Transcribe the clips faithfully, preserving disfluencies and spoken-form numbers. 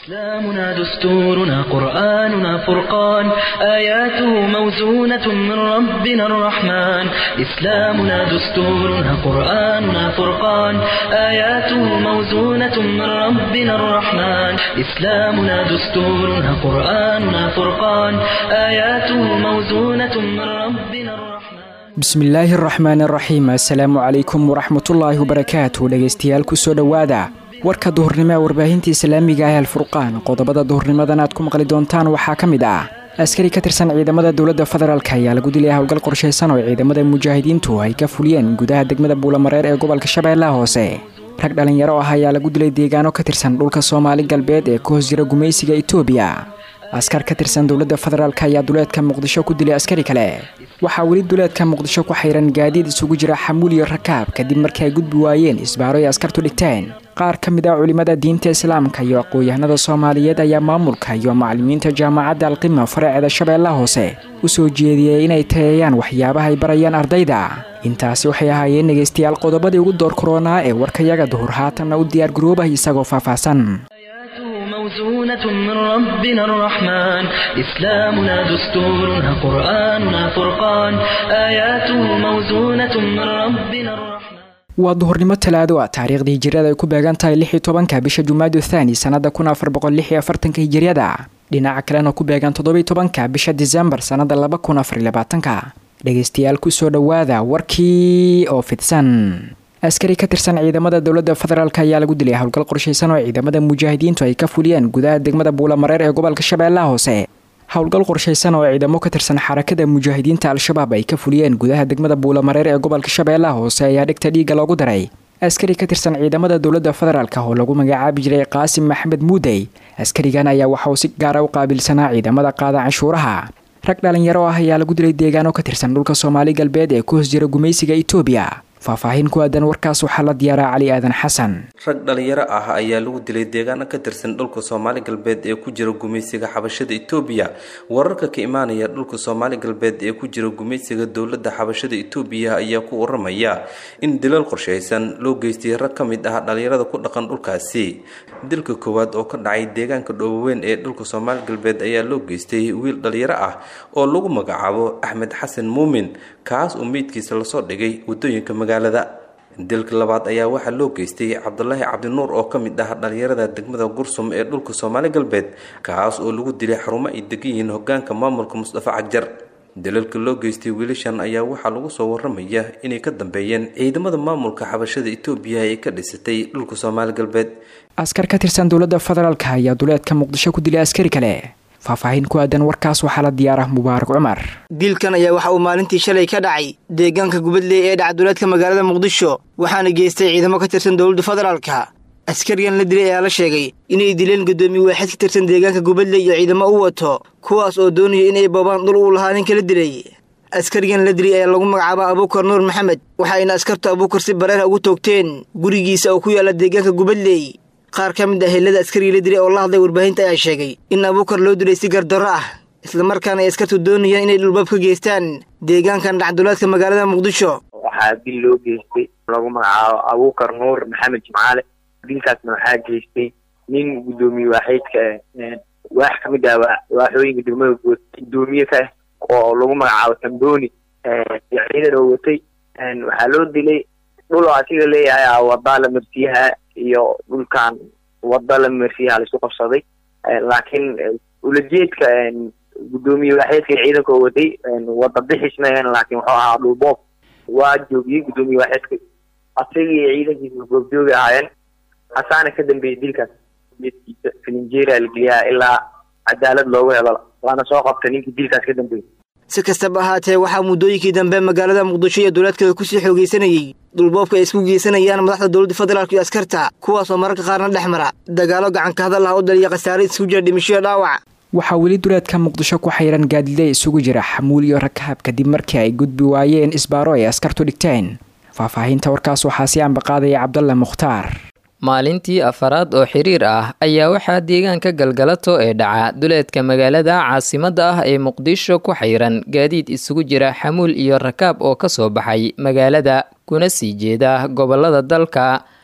إسلامنا دستورنا قرآننا فرقان آياته موزونة من ربنا الرحمن إسلامنا دستورنا قرآننا فرقان آياته موزونة من ربنا الرحمن إسلامنا دستورنا قرآننا فرقان آياته موزونة من ربنا الرحمن بسم الله الرحمن الرحيم السلام عليكم ورحمة الله وبركاته dhageystayaal ku soo dhawaada warka duhurnimo ee warbaahinta islaamiga ah Al-Furqaan qodobada duhurnimadan aad ku maqli doontaan waxaa kamid ah askari ka tirsan ciidamada dawladda federaalka ayaa lagu dilay howlgal qorsheysan oo ciidamada mujaahidiintu ay ka fuliyeen gudaha degmada Buulamareer ee gobolka Shabeellaha Hoose rag dhalinyaro ah ayaa lagu dilay deegaano ka tirsan dhulka Soomaali galbeed ee ku hoos jira gumaysiga Itoobiya askar ka tirsan dawladda federaalka ayaa duleedka Muqdisho ku dilay askari kale waxa wali duleedka Muqdisho ku xayran gaadiid isugu jira xamuul iyo rakaab kadib markii ay gudbi waayeen isbaaro ay askartu dhigteen qaar ka mid ah culimada diinta islaamka iyo aqoonyahanada Soomaaliyeed ayaa maamulka iyo macallimiinta jaamacadda Al-Qimma faraceeda Shabeellaha Hoose u soo jeediyay inay taayaan waxyaabaha ay barayaan ardayda intaasi waxay ahaayeen dhageystayaal qodobadii ugu door corona ee warkayaga duhur haatan u diyaar garoobay isagoo faahfaahsan موزونة من ربنا الرحمن إسلامنا دستورنا قرآننا فرقان آياته موزونة من ربنا الرحمن waa duhurnimo talaado ah taariikhdii hijriyada ay ku beegan tahay lix iyo tobanka bisha Jumaada Thani sanada kun afar boqol lix iyo afartan hijriyada dhinaca kalena ku beegan toddoba iyo tobanka bisha December sanada laba kun afar iyo labaatan dhageystayaal ku soo dhawaada warkii oo fidsan askari ka tirsan ciidamada dawladda federaalka ayaa lagu dilay howlgal qorsheysan oo ciidamada mujaahidiintu ay ka fuliyeen gudaha degmada Buulamareer ee gobolka Shabeellaha Hoose howlgal qorsheysan oo ciidamo ka tirsan xarakada mujaahidiinta Al-Shabaab ay ka fuliyeen gudaha degmada Buulamareer ee gobolka Shabeellaha Hoose ayaa dhigta dhiiga loogu daray askari ka tirsan ciidamada dawladda federaalka oo lagu magacaabi jiray Qaasim Maxamed Muudey askarigan ayaa waxa uu si gaar ah u qaabilsanaa ciidamada qaada canshuuraha rag dhalinyaro ah ayaa lagu dilay deegaano ka tirsan dhulka Soomaali galbeed ee ku hoos jira gumaysiga Itoobiya faahfaahin ku aadan warkaas waxa la diyaaraa Cali Aadan Xasan rag dhalinyaro ah ayaa lagu dilay deegaano ka tirsan dhulka Soomaali galbeed ee ku jira gumaysiga xabashada Itoobiya wararka ka imaanaya dhulka Soomaali galbeed ee ku jira gumaysiga dawladda xabashada Itoobiya ayaa ku waramaya in dilal qorsheysan loo geystay rag ka mid ah dhalinyarada ku dhaqan dhulkaasi dilka koowaad oo ka dhacay deegaanka Dhoobweyn ee dhulka Soomaali galbeed ayaa loo geystay wiil dhalinyaro ah oo lagu magacaabo Axmed Xasan Muumin kaas oo meedkiisa la soo dhigay wadooyinka magaalada dilka labaad ayaa waxa loo geystay Cabdullaahi Cabdinuur oo ka mid ah dhalinyarada degmada Gursum ee dhulka Soomaali galbeed kaas oo lagu dilay xarumo ay degan hoggaanka maamulka Mustafa Cagjar dilalka loo geystay wiilashan ayaa waxa lagu soo waramaya inay ka dambeeyeen ciidamada maamulka xabashada Itoobiya ee ka dhisatay dhulka Soomaali galbeed askar ka tirsan dawladda federaalka ayaa duleedka Muqdisho ku dilay askari kale faahfaahin ku aadan warkaas waxa la diyaaraa Mubaarak Umar dilkan ayaa waxa uu maalintii shalay ka dhacay deegaanka Gubadley ee dhacduleedka magaalada Muqdisho waxaana geystay ciidamo ka tirsan dawladda federaalka askarigan la dilay ayaa la sheegay inay dileen gudoomiye waaxid ka tirsan deegaanka Gubadley iyo ciidamo u wato kuwaas oo doonaya inay boobaan dhul u lahaa nin kala dilay askarigan la dilay ayaa lagu magacaabaa Abuukar Nuur Maxamed waxayna askarta Abuukar si bareer ugu toogteen gurigiisa oo ku yaala deegaanka Gubadley qaar ka mid ah helada askariga la dilay oo la hadlay warbaahinta ayaa sheegay in Abuukar loo dilay si gardarro ah isla markaana ay askartu doonayaan inay dhulbaab ka geystaan deegaankan dhacduleedka magaalada Muqdisho waxaa dil loo geystay lagu magacaabo Abuukar Nuur Maxamed Jimcaale dilkaasna waxaa geystay nin gudoomiye waaxidka waax ka mid ah waaxooyinka degmada gudoomiye ka oo lagu magacaabo Tambooni ciidan oo watay waxaa loo dilay dhul asiga leeyahay wada la marsiyaha iyo dhulkan wada la marsiyaha la isku qabsaday laakiin ulajeedka gudoomiye waaxidka ciidanka oo waday wada bixisnayeen laakiin wuxuu ahaa dhul boob waa joogiyay gudoomiye waaxidka asiga iyo ciidankiisa goobjooga ahaayeen hasaana ka dambeeyay dilkaas midkiisa filinjeera algliya ilaa cadaalad loogu helo waana soo qabtay ninkii dilkaas ka dambeeyay si kastaba ahaatee waxaa muddooyinkii dambe magaalada Muqdisho iyo dawladkeeda ku sii xoogeysanayay dhulboobka ay isku geysanayaan madaxda dawladda federaalka iyo askarta kuwaas oo mararka qaarna dhexmara dagaalo gacan ka hadal ah oo dhaliya khasaare isku jira dhimasho dhaawac waxaa weli duleedka Muqdisho ku xayran gaadiid isugu jira xamuul iyo rakaab kadib markii ay gudbi waayeen isbaaro ay askartu dhigteen faahfaahinta warkaas waxaa si aan baqaaday Cabdulla Mukhtaar maalintii afaraad oo xiriir ah ayaa waxaa deegaanka Galgalato ee dhaca duleedka magaalada caasimadda ah ee Muqdisho ku xayran gaadiid isugu jira xamuul iyo rakaab oo ka soo baxay magaalada kuna sii jeeda gobolada dalka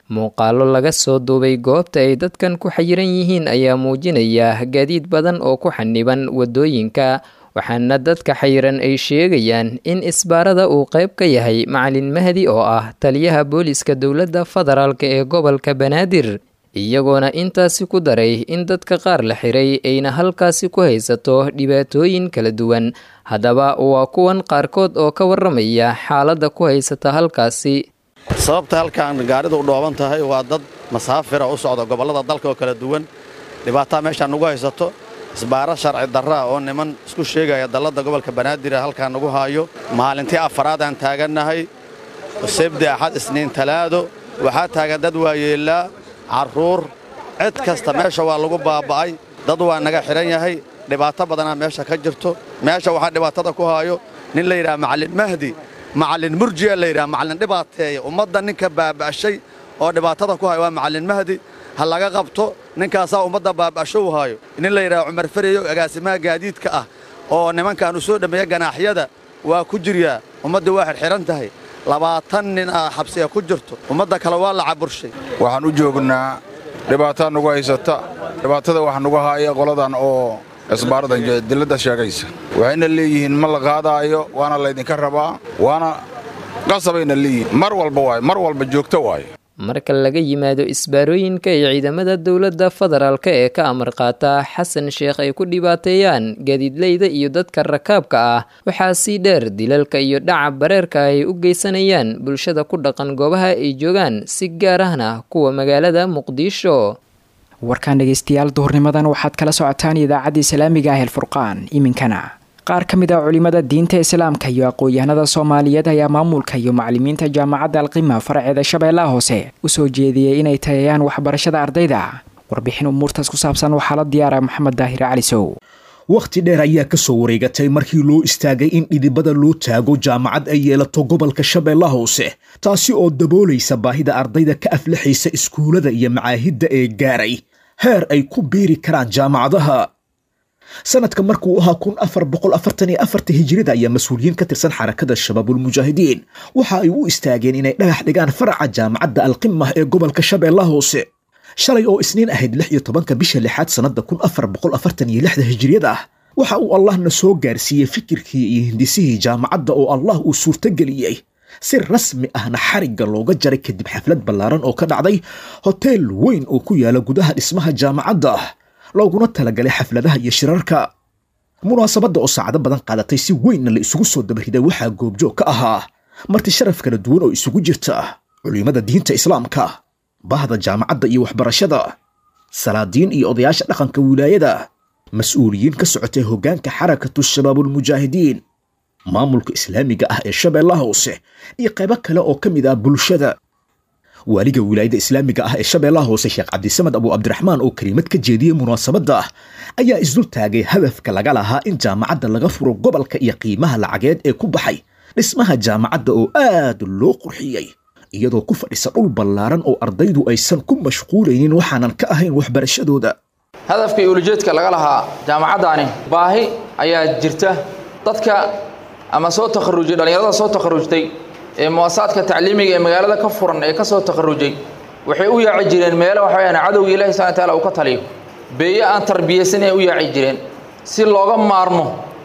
muuqaalo laga soo duubay goobta ay dadkan ku xayiran yihiin ayaa muujinaya gaadiid badan oo ku xaniban wadooyinka, waxaana dadka xayiran ay sheegayaan in isbaarada uu qayb ka yahay macalin Mahdi oo ah taliyaha booliska dowladda federaalk ee gobolka Banaadir, iyagoona intaasi ku daray in dadka qaar la xiray ayna halkaasi ku haysato dhibaatooyin kala duwan. Haddaba waa kuwan qaarkood oo ka waramaya xaaladda ku haysata halkaasi. sababta halkaan gaaridu u dhooban tahay waa dad masaafira u socda gobollada dalka oo kala duwan. dhibaatada meeshaan ugu haysato isbaaro sharci darra oo niman isku sheegaya dalladda gobolka Banaadir halkaan ugu haayo. maalintii afaraad aan taagannahay, sabti axad isniin talaado, waxaa taagan dad waayeelaa, carruur, cid kasta meesha waa lagu baaba'ay. dad waa naga xiran yahay, dhibaato badanaa meesha ka jirto. meesha waxaa dhibaatada ku haayo nin la yidhaha macalin Mahdi, macalin murjiya la yidhaha, macalin dhibaateeya ummadda ninka baaba'shay oo dhibaatada ku haayo waa macalin Mahdi. ha laga qabto ninkaasaa ummadda baaba'sho u haayo. nin la yidhaha Cumar Fariyo agaasimaha gaadiidka ah oo nimankan u soo dhameeya ganaaxyada waa ku jiryaa. ummadda waa xirxiran tahay, labaatan nin ah xabsiga ku jirto, ummadda kale waa la caburshay. waxaan u joognaa dhibaatada nagu haysata. dhibaatada waxa nagu haaya qoladan oo isbaaradan dilada sheegaysa. waxayna leeyihiin ma la qaadaayo, waana laydinka rabaa, waana qasabayna leeyihiin. mar walba waay, mar walba joogto waay. marka laga yimaado isbaarooyinka iyo ciidamada dowladda federaalk ee ka amar qaata Xasan Sheekh ay ku dhibaateeyaan gaadiidleyda iyo dadka rakaabka ah, waxaa sii dheer dilalka iyo dhaca bareerka ay u geysanayaan bulshada ku dhaqan goobaha ay joogaan, si gaar ahna kuwa magaalada Muqdisho. warkaan dhegeystayaal duhurnimadan waxaad kala socotaan idaacadda islaamiga ah ee Furqaan. iminkana qaar ka mid ah culimada diinta islaamka iyo aqoon-yahanada Soomaaliyeed ayaa maamulka iyo macallimiinta jaamacadda Al-Qima farceeda Shabeellaha Hoose u soo jeediyay inay tayayaan waxbarashada ardayda. warbixin umuurtaas ku saabsan waxaa la diyaaray Maxamed Daahir Cali Sow. waqti dheer ayaa ka soo wareegatay markii loo istaagay in dhidibada loo taago jaamacad ay yeelato gobolka Shabeellaha Hoose, taasi oo daboolaysa baahida ardayda ka aflaxaysa iskuulada iyo macaahidda ee gaaray heer ay ku biiri karaan jaamacadaha. sanadka markuu ahaa kun afar boqol afartan iyo afar hijrida ayaa mas-uuliyiin ka tirsan xarakada shabaabul mujaahidiin waxa ay u istaageen inay dhagax dhigaan faraca jaamacadda Al-Qima ee gobolka Shabeellaha Hoose. shalay oo isniin ahayd lix iyo tobanka bisha lixaad sanada kun afar boqol afartan iyo lix hijriyada waxa uu Allahna soo gaarsiiyey fikirkii iyo hindisihii jaamacadda oo Allah uu suurtageliyey si rasmi ahna xariga looga jaray kadib xaflad ballaaran oo ka dhacday hotel weyn oo ku yaala gudaha dhismaha jaamacadda, looguna talagalay xafladaha iyo shirarka. munaasabadda oo saacado badan qaadatay si weynna la isugu soo dabariday waxaa goobjoog ka ahaa marti sharaf kala duwan oo isugu jirta culimada diinta islaamka, bahda jaamacadda iyo waxbarashada, salaadiin iyo odayaasha dhaqanka wilaayada, mas-uuliyiin ka socotay hoggaanka xarakatu shabaabul mujaahidiin, maamulka islaamiga ah ee Shabeellaha Hoose iyo qaybo kale oo ka mid ah bulshada. waaliga wilaayada islaamiga ah ee Shabeellaha Hoose Sheekh Cabdisamad Abu Abdiraxmaan oo kaliimad ka jeediyay munaasabadda ayaa isdul taagay hadafka laga lahaa in jaamacadda laga furo gobolka iyo qiimaha lacageed ee ku baxay dhismaha jaamacadda oo aad loo qurxiyey, iyadoo ku fadhisa dhul ballaaran oo ardaydu aysan ku mashquulaynin waxaanan ka ahayn waxbarashadooda. hadafka iyo ujeedka laga lahaa jaamacaddaani baahi ayaa jirta. dadka ama soo takharujay dhalinyarada soo takharujtay ee muwasaadka tacliimiga ee magaalada ka furan ee ka soo takharujay waxay u yaaci jireen meelo waxa weeyaan cadowga Ilaahay subhanahu wa ta'ala uu ka taliyo, beeyo aan tarbiyeysan ee u yaaci jireen si looga maarmo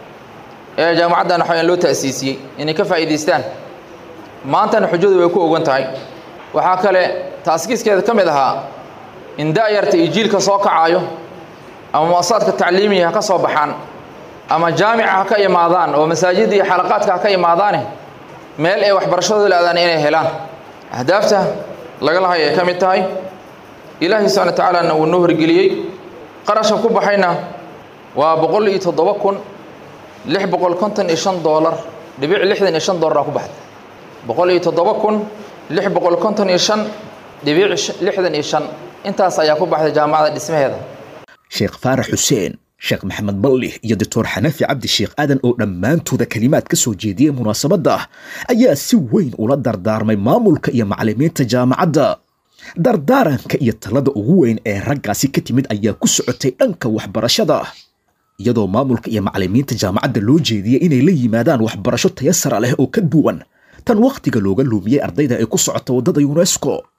ee jaamacaddan waxa loo taasiisiyay inay ka faa'iideystaan. maantana xujadu way ku ogan tahay. waxaa kale taasiskeeda ka mid ahaa in daayarta iyo jiilka soo kacayo ama muwasaadka tacliimiga ka soo baxaan ama jaamica ka imaadaan oo masaajid iyo xalaqaadka ka imaadaan meel ay waxbarashadooda leedaan inay helaan. ahdaafta laga lahayo ay ka mid tahay Ilaahay subhanahu wa ta'ala uu noo horgeliyay qarashka ku baxayna waa boqol iyo toddoba kun lix boqol konton iyo shan doolar dhibic lixdan iyo shan doolar ku baxday. boqol iyo toddoba kun lix boqol konton iyo shan dhibic lixdan iyo shan intaas ayaa ku baxday jaamacadda dhismaheeda. Sheekh Faarax Xuseen, Sheekh Maxamed Balli iyo Doctor Xanafi Cabdi Sheekh Aadan oo dhammaantooda kalimaad ka soo jeediyay munaasabadda ayaa si weyn ula dardaarmay maamulka iyo macallimiinta jaamacadda. dardaaranka iyo talada ugu weyn ee raggaasi ka timid ayaa ku socotay dhanka waxbarashada, iyadoo maamulka iyo macallimiinta jaamacadda loo jeediyay inay la yimaadaan waxbarasho tayo sare leh oo ka duwan tan waqtiga looga luumiyay ardayda ee ku socota wadada UNESCO.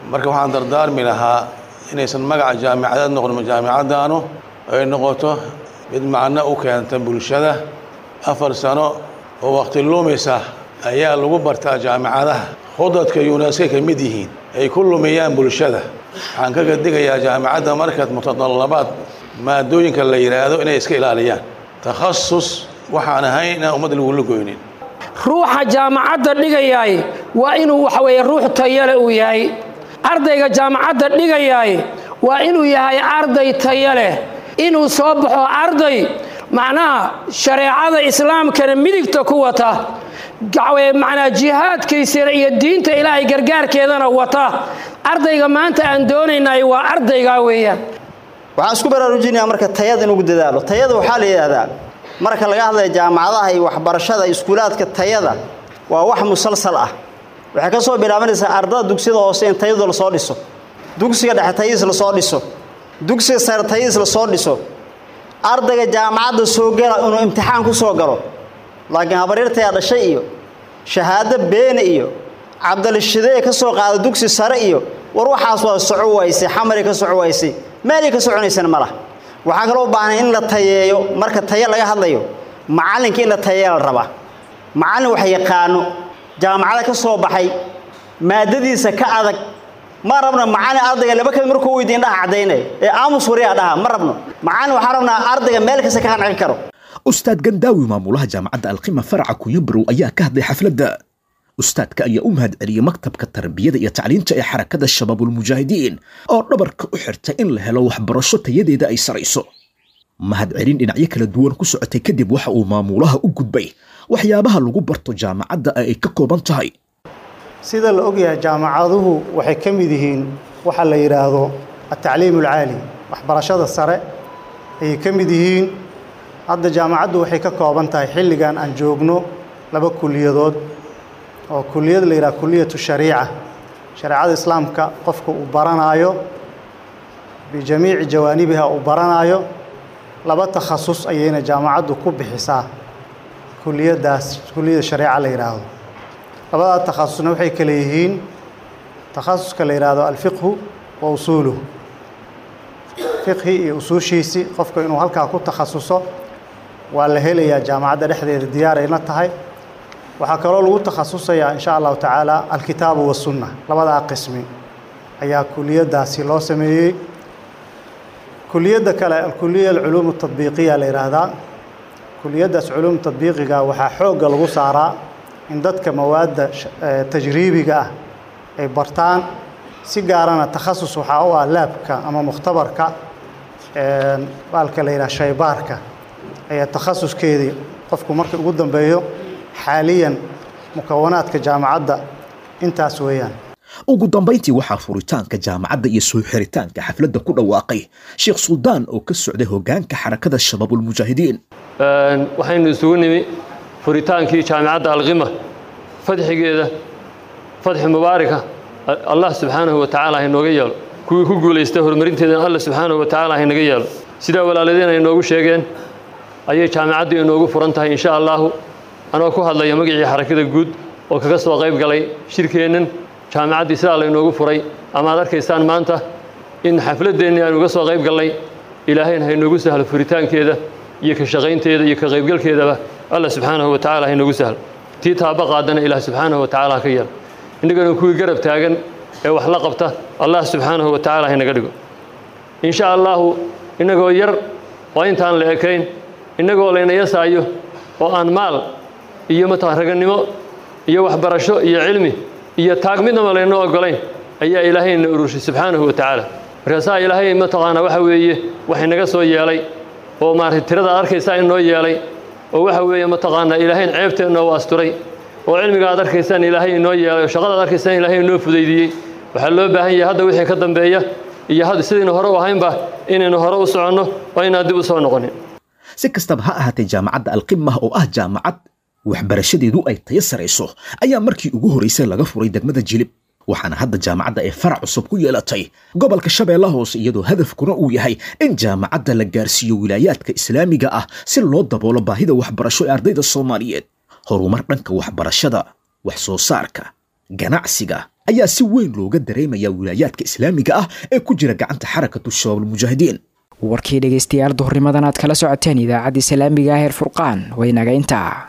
marka waxaan dardaarmi lahaa inaysan magaca jaamicadaad noqon jaamicadaanu ay noqoto mid macno u keenta bulshada afar sano oo waqti lumaysa ayaa lagu bartaa jaamicadaha khudadka UNESCO ka mid yihiin ay ku lumiyaan bulshada waxaan kaga digayaa jaamicadda markaad mutadallabaad maadooyinka la yiraahdo inay iska ilaaliyaan takhasus waxaan ahayn ummad lagu lugoynin ruuxa jaamacadda dhigayaay waa inuu waxa weeye ruux tayo leh uu yahay ardayga jaamacadda dhigayaay waa inuu yahay arday tayo leh inuu soo baxo arday macnaha shareecada islaamkana midigta ku wata gacwe macnaha jihaadkiisa iyo diinta ilaahay gargaarkeedana wata ardayga maanta aan doonaynay waa ardayga weeyaan waxaan isku baraarujinayaa marka tayada inuu dadaalo tayada waxaa la yiraahdaa marka laga hadlayo jaamacadaha iyo waxbarashada iskuulaadka tayada waa wax musalsal ah waxa ka soo bilaabanaysaa ardada dugsiyada hoose in tayada la soo dhiso dugsiga dhexe tayadiisa la soo dhiso dugsiga sare tayadiisa la soo dhiso ardayga jaamacadda soo gala inuu imtixaan ku soo galo laakiin habaryarta ay dhashay iyo shahaado been iyo cabdalshidee ka soo qaado dugsi sare iyo war waxaas waa soco waysay xamari ka soco waysay meelay ka soconaysan malaha waxa kale oo baahan in la tayeeyo marka tayo laga hadlayo macalinka in la tayeeyo la rabaa macallin wax yaqaano jaamacada ka soo baxay maadadiisa ka adag ma rabno macallin ardayga laba kale markuu weydiin dhaha cadeynay ee aamus wariya dhaha ma rabno macallin waxa rabnaa ardayga meel kasta ka qancin karo ustaad gandaawi maamulaha jaamacadda alqima faraca kuyabrow ayaa ka hadlay xafladda ustaadka ayaa u mahad celiyay maktabka tarbiyada iyo tacliinta ee xarakada shabaabul mujaahidiin oo dhabarka u xirtay in la helo waxbarasho tayadeeda ay sarayso mahad celin dhinacyo kala duwan ku socotay kadib waxa uu maamulaha u gudbay waxyaabaha lagu barto jaamacadda ay ka kooban tahay sida la ogyahay jaamacaduhu waxay ka mid yihiin waxa la yiraahdo at-tacliim al-aali waxbarashada sare ay ka mid yihiin hadda jaamacaddu waxay ka kooban tahay xilligan aan joogno laba kuliyadood oo kuliyad la yiraahdo kuliyatu shariica shariicada islaamka qofka uu baranayo bijamiic jawaanibiha uu baranayo laba takhasus ayayna jaamacaddu ku bixisaa kuliyadaas kuliyada shariica la yiraahdo labada takhasusna waxay kala yihiin takhasuska la yiraahdo al-fiqh wa usuluhu fiqhi iyo usuushiisi qofka inuu halkaa ku takhasuso waa la helayaa jaamacadda dhexdeeda diyaar ay la tahay waxaa kaloo lagu takhasusayaa insha allahu tacaala alkitaabu wasunna labadaa qismi ayaa kuliyadaasi loo sameeyey kuliyadda kale alkuliya alculuum atadbiiqiya la yidhaahdaa kuliyaddaas culuum tadbiiqiga waxaa xoogga lagu saaraa in dadka mawaadda tajriibiga ah ay bartaan si gaarana takhasus waxaa u ah laabka ama mukhtabarka baalka la yidhaha shaybaarka ayaa takhasuskeedii qofku marka ugu dambeeyo xaaliyan mukawanaadka jaamacadda intaas weeyaan ugu dambayntii waxaa furitaanka jaamacadda iyo soo xiritaanka xafladda ku dhawaaqay sheekh suldaan oo ka socday hoggaanka xarakada shabaabul mujaahidiin waxaynu isugu nimi furitaankii jaamacadda alqima fadxigeeda fadxi mubaaraka allah subxaanahu wa tacaala ha inooga yeelo kuwii ku guulaystay horumarinteedana allah subxaanahu wa tacaala ha inaga yeelo sidaa walaaladeen ay inoogu sheegeen ayay jaamacaddu inoogu furan tahay insha allahu anoo ku hadlaya magacii xarakada guud oo kaga soo qayb galay shirkeennan jaamacaddii sidaa la inoogu furay ama aad arkaysaan maanta in xafladeennii aan uga soo qayb galnay ilaahayna ha inoogu sahlo furitaankeeda iyo ka shaqaynteeda iyo ka qaybgalkeedaba allah subxaanahu wa tacaala ha inoogu sahlo tii taaba qaadana ilaah subxaanahu wa tacaala ha ka yeelo innagana kuwii garab taagan ee wax la qabta allah subxaanahu wa tacaala ha inaga dhigo insha allahu innagoo yar oo intaan la ekayn innagoo layna yasaayo oo aan maal iyo mataa ragannimo iyo waxbarasho iyo cilmi iyo taag midnaba layna ogolayn ayaa ilaahayna urushay subxaanahu wa tacaala markaasaa ilaahay mataqaana waxa weeye wax inaga soo yeelay oo maaragtay tirada aad arkaysaa inoo yeelay oo waxa weeye mataqaana ilaahayn ceebteenna u asturay oo cilmiga aad arkaysaan ilaahay inoo yeelay oo shaqada aad arkaysaan ilaahay inoo fudaydiyey waxaa loo baahan yahay hadda wixii ka dambeeya iyo hadda sidaynu hore u ahaynba inaynu hore u soconno oo inaan dib u soo noqonin si kastaba ha ahaatee jaamacadda alqimah oo ah jaamacad waxbarashadeedu ay tayo sarayso ayaa markii ugu horeysay laga furay degmada jilib waxaana hadda jaamacadda ay farac cusub ku yeelatay gobolka shabeellaha hoose iyadoo hadafkuna uu yahay in jaamacadda la gaarsiiyo wilaayaadka islaamiga ah si loo daboolo baahida waxbarasho ee ardayda soomaaliyeed horumar dhanka waxbarashada wax soo saarka ganacsiga ayaa si weyn looga dareemaya wilaayaadka islaamiga ah ee ku jira gacanta xarakatu shabaab almujaahidiin warkii dhegaystayaal duhurnimadan aad kala socoteen idaacadda islaamiga ah ee furqaan waynaga intaa